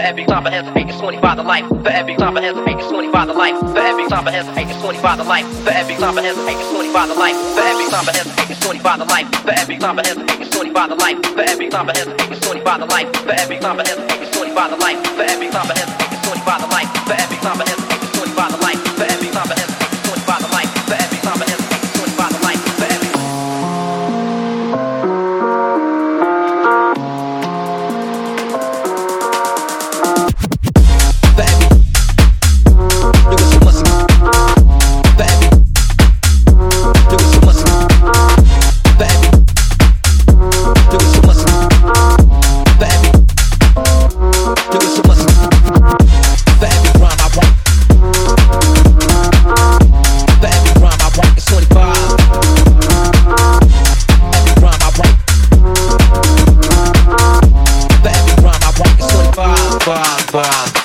every time I hesitate, it's 25 to life. For every time I hesitate, it's 25 to life. For every time I hesitate, it's 25 to life. For every time I hesitate, it's 25 to life. For every time I hesitate, it's 25 to life. For every time I hesitate, it's 25 to life. For every time I hesitate, it's 25 to life. For every time I hesitate, it's 25 to life. For every time I hesitate, it's 25 to life. For every time I hesitate, it's 25 to life. For every time I hesitate, it's 25 to life. For every time I hesitate, it's 25 to life. For every Bye.